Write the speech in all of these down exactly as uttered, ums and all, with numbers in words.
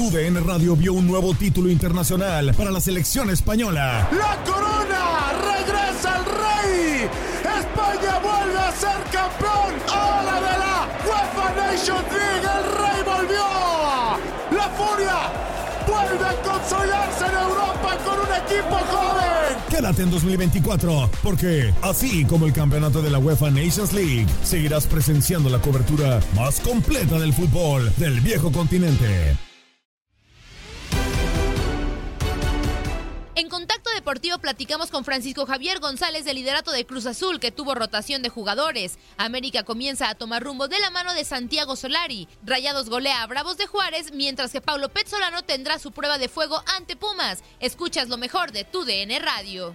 Tu D N Radio vio un nuevo título internacional para la selección española. ¡La corona! ¡Regresa el rey! ¡España vuelve a ser campeón! ¡Ahora de la UEFA Nations League! ¡El rey volvió! ¡La furia vuelve a consolidarse en Europa con un equipo joven! Quédate en dos mil veinticuatro, porque así como el campeonato de la UEFA Nations League, seguirás presenciando la cobertura más completa del fútbol del viejo continente. En Contacto Deportivo platicamos con Francisco Javier González del liderato de Cruz Azul, que tuvo rotación de jugadores. América comienza a tomar rumbo de la mano de Santiago Solari. Rayados golea a Bravos de Juárez, mientras que Paulo Pezzolano tendrá su prueba de fuego ante Pumas. Escuchas lo mejor de Tu D N Radio.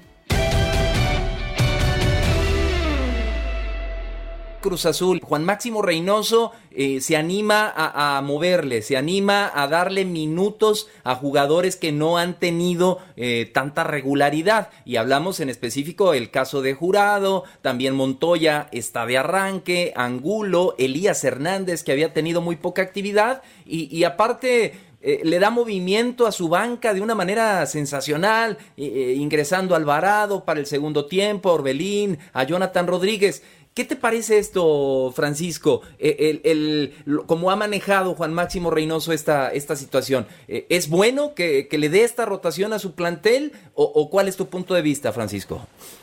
Cruz Azul, Juan Máximo Reynoso eh, se anima a, a moverle, se anima a darle minutos a jugadores que no han tenido eh, tanta regularidad, y hablamos en específico el caso de Jurado, también Montoya está de arranque, Angulo, Elías Hernández, que había tenido muy poca actividad, y, y aparte eh, le da movimiento a su banca de una manera sensacional, eh, ingresando a Alvarado para el segundo tiempo, a Orbelín, a Jonathan Rodríguez. ¿Qué te parece esto, Francisco? El, el, el, ¿Cómo ha manejado Juan Máximo Reynoso esta, esta situación? ¿Es bueno que, que le dé esta rotación a su plantel? ¿O, o cuál es tu punto de vista, Francisco?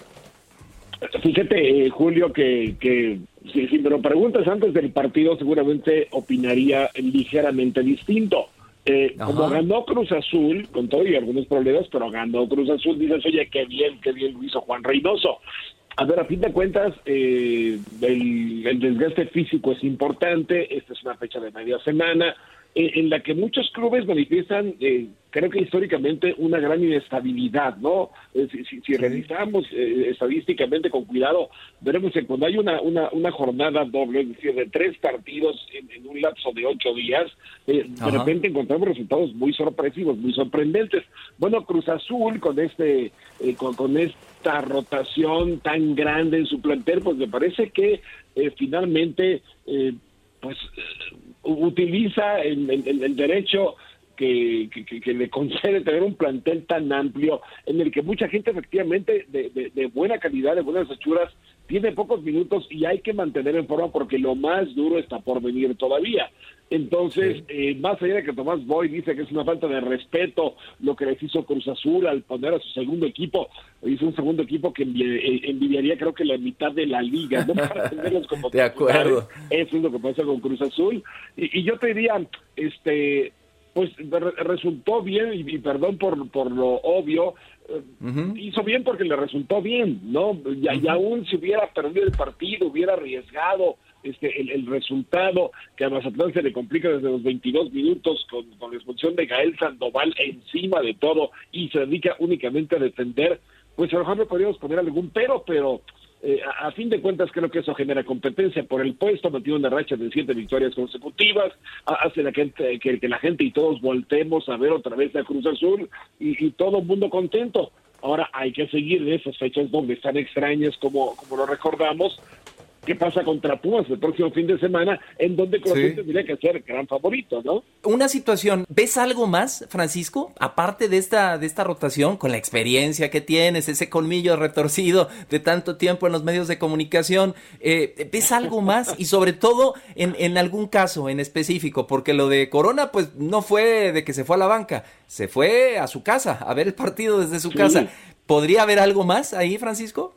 Fíjate, eh, Julio, que, que si, si me lo preguntas antes del partido, seguramente opinaría ligeramente distinto. Eh, como ganó Cruz Azul, con todo y algunos problemas, pero ganó Cruz Azul, dices, oye, qué bien, qué bien lo hizo Juan Reynoso. A ver, a fin de cuentas, eh, el, el desgaste físico es importante. Esta es una fecha de media semana eh, en la que muchos clubes manifiestan, eh, creo que históricamente, una gran inestabilidad, ¿no? Eh, si, si, si revisamos eh, estadísticamente con cuidado, veremos que cuando hay una, una, una jornada doble, es decir, de tres partidos en, en un lapso de ocho días, eh, de repente encontramos resultados muy sorpresivos, muy sorprendentes. Bueno, Cruz Azul, con este, eh, con, con este esta rotación tan grande en su plantel, pues me parece que eh, finalmente eh, pues eh, utiliza el, el, el derecho que, que, que le concede tener un plantel tan amplio en el que mucha gente efectivamente de, de, de buena calidad, de buenas hechuras, tiene pocos minutos y hay que mantener en forma porque lo más duro está por venir todavía. Entonces, sí. eh, más allá de que Tomás Boy dice que es una falta de respeto lo que les hizo Cruz Azul al poner a su segundo equipo, hizo un segundo equipo que envi- envidiaría creo que la mitad de la liga, ¿no? Para tenerlos como de acuerdo. Eso es lo que pasa con Cruz Azul. Y, y yo te diría, este... pues re- resultó bien, y, y perdón por, por lo obvio, eh, uh-huh. hizo bien porque le resultó bien, ¿no? Y, uh-huh. y aún si hubiera perdido el partido, hubiera arriesgado este el, el resultado, que a Mazatlán se le complica desde los veintidós minutos con, con la expulsión de Gael Sandoval encima de todo, y se dedica únicamente a defender, pues a lo mejor no podríamos poner algún pero, pero... Eh, a, a fin de cuentas creo que eso genera competencia por el puesto, mantiene una racha de siete victorias consecutivas, a, hace la gente, que, que la gente y todos voltemos a ver otra vez a Cruz Azul y, y todo el mundo contento. Ahora hay que seguir en esas fechas donde están extrañas como, como lo recordamos. ¿Qué pasa contra Pumas el próximo fin de semana? En donde Cruz Azul sí. tendría que ser gran favorito, ¿no? Una situación, ¿ves algo más, Francisco? Aparte de esta, de esta rotación, con la experiencia que tienes, ese colmillo retorcido de tanto tiempo en los medios de comunicación, eh, ¿ves algo más? Y sobre todo, en, en algún caso en específico, porque lo de Corona, pues no fue de que se fue a la banca, se fue a su casa, a ver el partido desde su sí. casa. ¿Podría haber algo más ahí, Francisco?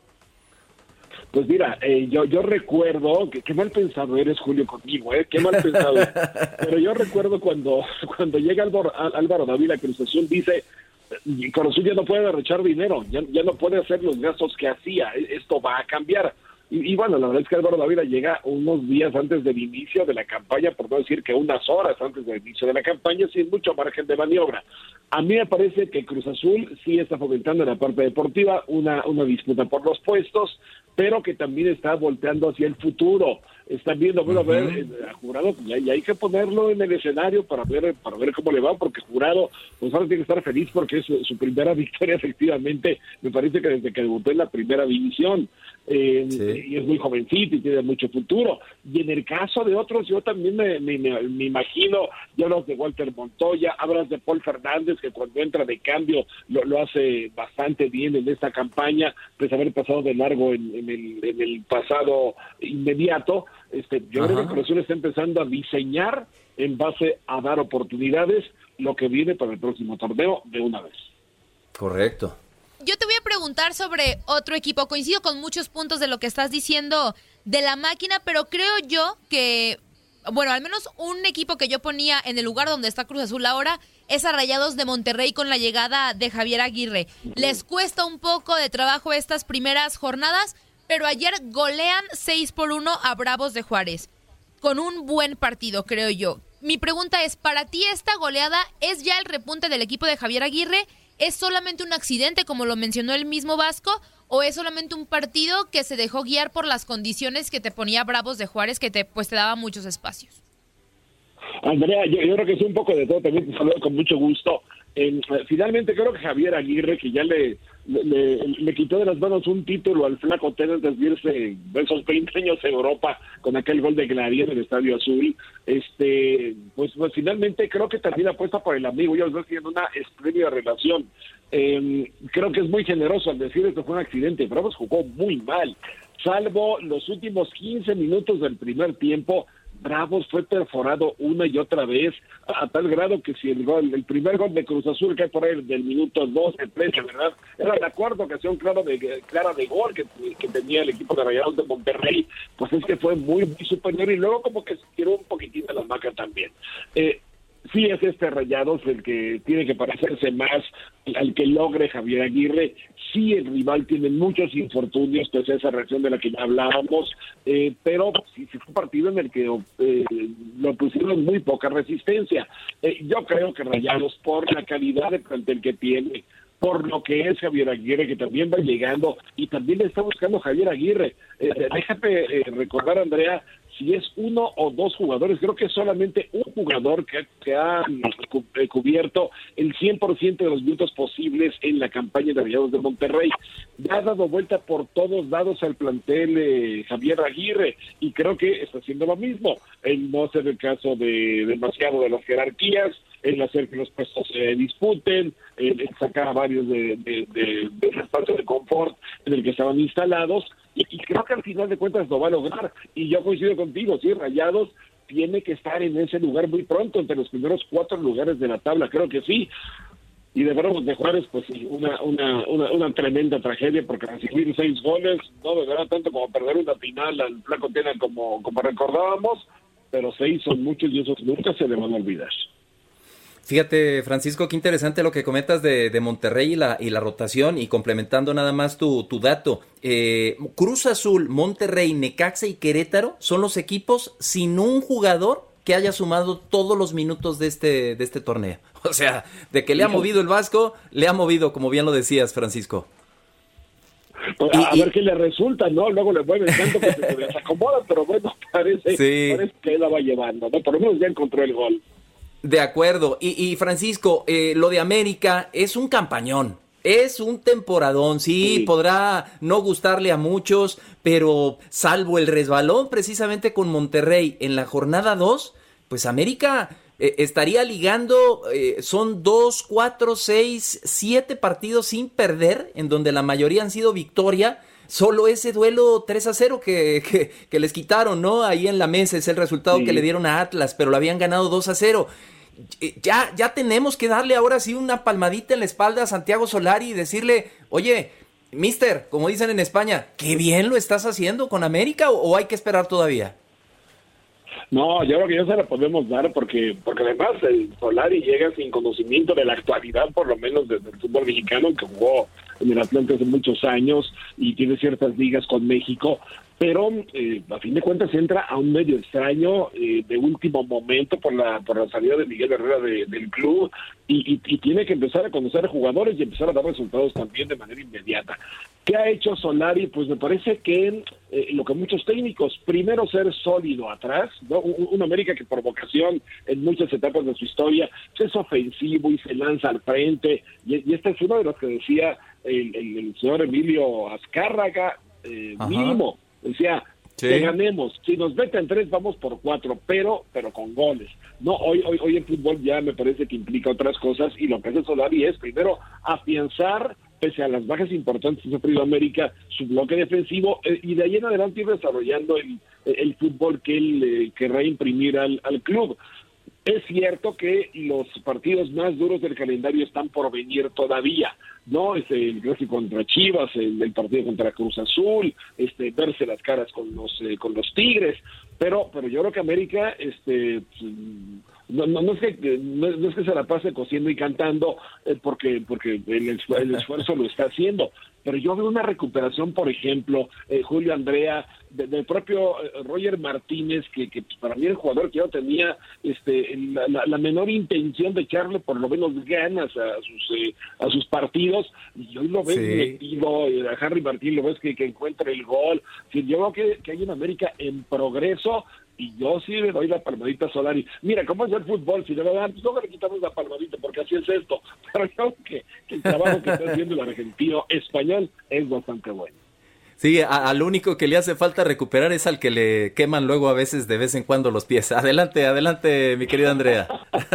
Pues mira, eh, yo yo recuerdo, que qué mal pensado eres, Julio, conmigo, ¿eh? Qué mal pensado. Pero yo recuerdo cuando cuando llega Álvaro, Álvaro Dávila a Cruz Azul, dice, Cruz Azul ya no puede derrochar dinero, ya, ya no puede hacer los gastos que hacía, esto va a cambiar. Y, y bueno, la verdad es que Álvaro Dávila llega unos días antes del inicio de la campaña, por no decir que unas horas antes del inicio de la campaña, sin mucho margen de maniobra. A mí me parece que Cruz Azul sí está fomentando en la parte deportiva una, una disputa por los puestos, pero que también está volteando hacia el futuro. están viendo, bueno, uh-huh. a ver, a Jurado, y hay, hay que ponerlo en el escenario para ver para ver cómo le va, porque Jurado, pues ahora tiene que estar feliz porque es su, su primera victoria, efectivamente, me parece que desde que debutó en la primera división, eh, sí. y es muy jovencito y tiene mucho futuro. Y en el caso de otros, yo también me, me, me imagino, ya hablas de Walter Montoya, hablas de Paul Fernández, que cuando entra de cambio lo, lo hace bastante bien en esta campaña, pues haber pasado de largo en, en, el, en el pasado inmediato. Este, yo Ajá. creo que Cruz Azul está empezando a diseñar en base a dar oportunidades lo que viene para el próximo torneo de una vez. Correcto. Yo te voy a preguntar sobre otro equipo. Coincido con muchos puntos de lo que estás diciendo de la máquina, pero creo yo que, bueno, al menos un equipo que yo ponía en el lugar donde está Cruz Azul ahora es a Rayados de Monterrey con la llegada de Javier Aguirre. Les cuesta un poco de trabajo estas primeras jornadas, pero ayer golean seis por uno a Bravos de Juárez, con un buen partido, creo yo. Mi pregunta es, ¿para ti esta goleada es ya el repunte del equipo de Javier Aguirre? ¿Es solamente un accidente, como lo mencionó el mismo Vasco, o es solamente un partido que se dejó guiar por las condiciones que te ponía Bravos de Juárez, que te pues te daba muchos espacios? Andrea, yo, yo creo que es un poco de todo, también te saludo con mucho gusto. Eh, finalmente creo que Javier Aguirre, que ya le, le, le quitó de las manos un título al Flaco Tena antes de irse esos veinte años en Europa con aquel gol de Clarín en el Estadio Azul, este pues, pues finalmente creo que también apuesta por el amigo, ellos dos tienen una espléndida relación. Eh, creo que es muy generoso al decir que fue un accidente. Bravos jugó muy mal, salvo los últimos quince minutos del primer tiempo. Bravos fue perforado una y otra vez, a, a tal grado que si el gol, el primer gol de Cruz Azul cae por ahí del minuto doce, trece, ¿verdad? Era la cuarta ocasión clara de, clara de gol que, que tenía el equipo de Rayados de Monterrey, pues es que fue muy, muy superior, y luego como que se tiró un poquitito la maca también. Eh, sí es este Rayados el que tiene que parecerse más al que logre Javier Aguirre. Sí, el rival tiene muchos infortunios, pues esa reacción de la que ya hablábamos, eh, pero sí, sí fue un partido en el que eh, lo pusieron muy poca resistencia. Eh, yo creo que Rayados, por la calidad de plantel que tiene, por lo que es Javier Aguirre, que también va llegando, y también le está buscando Javier Aguirre. Eh, déjame eh, recordar, Andrea, si es uno o dos jugadores, creo que es solamente un jugador que, que ha cubierto el cien por ciento de los minutos posibles en la campaña de Rayados de Monterrey. Ya ha dado vuelta por todos lados al plantel eh, Javier Aguirre, y creo que está haciendo lo mismo, en no hacer el caso de demasiado de las jerarquías, en hacer que los puestos se disputen, en, en sacar a varios de, de, de, de espacio de confort en el que estaban instalados, y, y creo que al final de cuentas lo va a lograr. Y yo coincido contigo, sí, Rayados tiene que estar en ese lugar muy pronto, entre los primeros cuatro lugares de la tabla, creo que sí. Y de Bravos de Juárez, pues sí, una, una, una, una tremenda tragedia, porque recibir seis goles no deberá tanto como perder una final al Flaco Tena como, como recordábamos, pero seis son muchos y esos nunca se le van a olvidar. Fíjate, Francisco, qué interesante lo que comentas de, de Monterrey y la, y la rotación, y complementando nada más tu, tu dato. Eh, Cruz Azul, Monterrey, Necaxa y Querétaro son los equipos sin un jugador que haya sumado todos los minutos de este, de este torneo. O sea, de que le ha movido el Vasco, le ha movido, como bien lo decías, Francisco. Pues a, y, a ver qué le resulta, ¿no? Luego le mueven tanto que se desacomoda, pero bueno, parece, sí. parece que él la va llevando, ¿no? Por lo menos ya encontró el gol. De acuerdo, y, y Francisco, eh, lo de América es un campañón, es un temporadón, sí, sí, podrá no gustarle a muchos, pero salvo el resbalón precisamente con Monterrey en la jornada dos, pues América eh, estaría ligando, eh, son dos, cuatro, seis, siete partidos sin perder, en donde la mayoría han sido victoria. Solo ese duelo tres a cero que, que, que les quitaron, ¿no? Ahí en la mesa es el resultado sí. que le dieron a Atlas, pero lo habían ganado dos a cero. Ya, ya tenemos que darle ahora sí una palmadita en la espalda a Santiago Solari y decirle, oye, mister, como dicen en España, qué bien lo estás haciendo con América, o, o hay que esperar todavía. No, yo creo que ya se la podemos dar, porque porque además el Solari llega sin conocimiento de la actualidad, por lo menos desde el fútbol mexicano, que jugó en el Atlante hace muchos años y tiene ciertas ligas con México, pero eh, a fin de cuentas entra a un medio extraño eh, de último momento por la por la salida de Miguel Herrera de, del club y, y, y tiene que empezar a conocer a jugadores y empezar a dar resultados también de manera inmediata. ¿Qué ha hecho Solari? Pues me parece que eh, lo que muchos técnicos, primero ser sólido atrás, ¿no? Un, un América que por vocación en muchas etapas de su historia pues es ofensivo y se lanza al frente, y, y este es uno de los que decía el, el, el señor Emilio Azcárraga, eh, mínimo, decía, sí, que ganemos, si nos meten tres vamos por cuatro, pero pero con goles. No, hoy hoy hoy el fútbol ya me parece que implica otras cosas, y lo que hace Solari es primero afianzar, pese a las bajas importantes que ha sufrido América, su bloque defensivo, eh, y de ahí en adelante ir desarrollando el, el fútbol que él eh, querrá imprimir al, al club. Es cierto que los partidos más duros del calendario están por venir todavía, ¿no? Es el clásico contra Chivas, el, el partido contra Cruz Azul, este, verse las caras con los eh, con los Tigres, pero pero yo creo que América, este, no, no, no es que no, no es que se la pase cosiendo y cantando, eh, porque porque el, el esfuerzo lo está haciendo, pero yo veo una recuperación, por ejemplo, eh, Julio Andrea, de, del propio eh, Roger Martínez, que, que para mí el jugador que yo tenía este la, la, la menor intención de echarle por lo menos ganas a sus eh, a sus partidos, y hoy lo ves sí. metido, eh, a Harry Martín lo ves que, que encuentra el gol. Sí, yo creo que, que hay una América en progreso, y yo sí le doy la palmadita a Solari. Mira, ¿cómo es el fútbol? Si le va a dar, pues no le quitamos la palmadita, porque así es esto. Pero yo creo que, que el trabajo que está haciendo el argentino español es bastante bueno. Sí, a, al único que le hace falta recuperar es al que le queman luego a veces, de vez en cuando, los pies. Adelante, adelante, mi querida Andrea.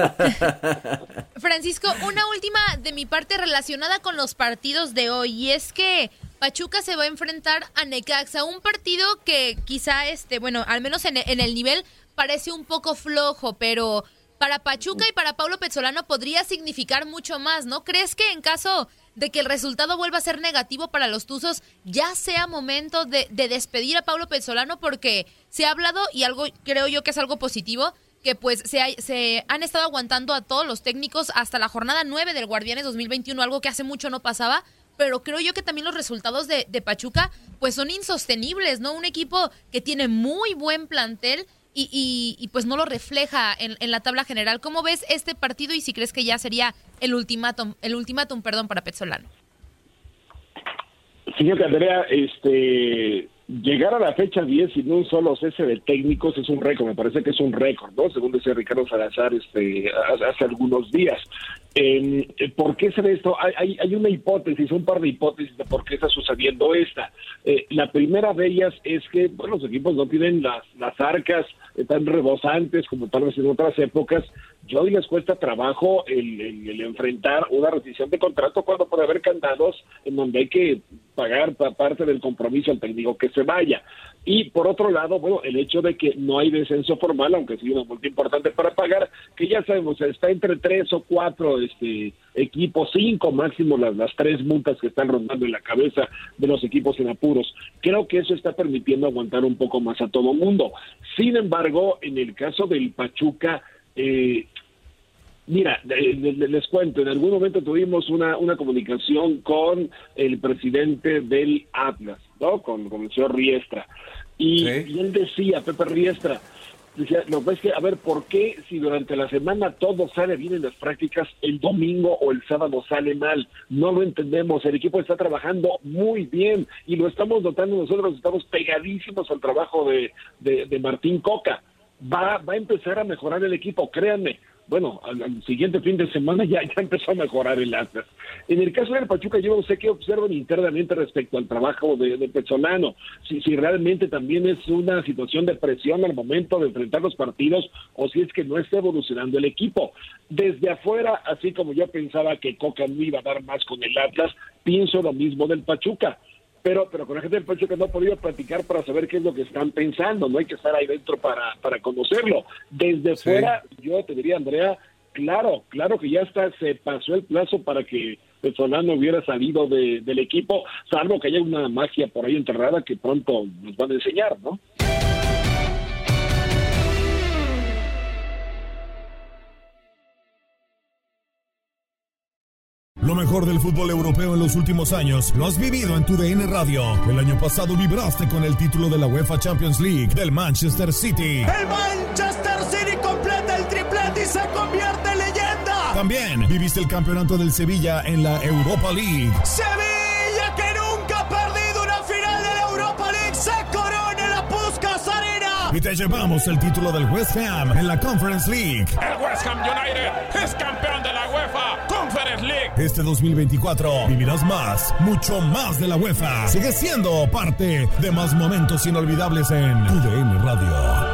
Francisco, una última de mi parte relacionada con los partidos de hoy, y es que Pachuca se va a enfrentar a Necaxa, un partido que quizá, este, bueno, al menos en, en el nivel parece un poco flojo, pero para Pachuca y para Paulo Pezzolano podría significar mucho más, ¿no? ¿Crees que en caso de que el resultado vuelva a ser negativo para los Tuzos, ya sea momento de, de despedir a Paulo Pezzolano? Porque se ha hablado, y algo creo yo que es algo positivo, que pues se, ha, se han estado aguantando a todos los técnicos hasta la jornada nueve del Guardianes dos mil veintiuno, algo que hace mucho no pasaba, pero creo yo que también los resultados de, de Pachuca pues son insostenibles, ¿no? Un equipo que tiene muy buen plantel y, y, y pues no lo refleja en, en la tabla general. ¿Cómo ves este partido y si crees que ya sería el ultimátum, el ultimátum, perdón, para Pezzolano? Fíjate, Andrea, este, llegar a la fecha diez sin un solo cese de técnicos es un récord, me parece que es un récord, ¿no? Según decía Ricardo Salazar este, hace algunos días. Eh, ¿Por qué se ve esto? Hay, hay, hay una hipótesis, un par de hipótesis de por qué está sucediendo esta. Eh, la primera de ellas es que bueno, los equipos no tienen las, las arcas eh, tan rebosantes como tal vez en otras épocas, y hoy les cuesta trabajo el, el, el enfrentar una rescisión de contrato cuando puede haber candados en donde hay que pagar parte del compromiso al técnico que se vaya. Y por otro lado, bueno, el hecho de que no hay descenso formal, aunque sí una multa importante para pagar, que ya sabemos, está entre tres o cuatro este equipos, cinco máximo las, las tres multas que están rondando en la cabeza de los equipos en apuros. Creo que eso está permitiendo aguantar un poco más a todo mundo. Sin embargo, en el caso del Pachuca, eh, mira, les cuento, en algún momento tuvimos una, una comunicación con el presidente del Atlas, ¿no? Con, con el señor Riestra. Y, ¿sí? y él decía, Pepe Riestra, decía, lo ves que, a ver, ¿por qué si durante la semana todo sale bien en las prácticas, el domingo o el sábado sale mal? No lo entendemos, el equipo está trabajando muy bien y lo estamos notando nosotros, estamos pegadísimos al trabajo de, de, de Martín Coca. Va, va a empezar a mejorar el equipo, créanme. Bueno, al, al siguiente fin de semana ya, ya empezó a mejorar el Atlas. En el caso del Pachuca, yo no sé qué observan internamente respecto al trabajo de, de Pezzolano, si, si realmente también es una situación de presión al momento de enfrentar los partidos o si es que no está evolucionando el equipo. Desde afuera, así como yo pensaba que Coca no iba a dar más con el Atlas, pienso lo mismo del Pachuca. Pero, pero con la gente del Pachuca no he podido platicar para saber qué es lo que están pensando, no hay que estar ahí dentro para, para conocerlo. Desde sí. fuera, yo te diría, Andrea, claro, claro que ya está, se pasó el plazo para que Pezzolano hubiera salido de, del equipo, salvo que haya una magia por ahí enterrada que pronto nos van a enseñar, ¿no? Lo mejor del fútbol europeo en los últimos años lo has vivido en tu D N Radio. El año pasado vibraste con el título de la UEFA Champions League del Manchester City. El Manchester City completa el triplete y se convierte en leyenda. También viviste el campeonato del Sevilla en la Europa League. Sevilla, que nunca ha perdido una final de la Europa League, se corona en la Puskás Arena. Y te llevamos el título del West Ham en la Conference League. El West Ham United es campeón de la UEFA Conference League. Este dos mil veinticuatro vivirás más, mucho más de la UEFA. Sigue siendo parte de más momentos inolvidables en tu D N Radio.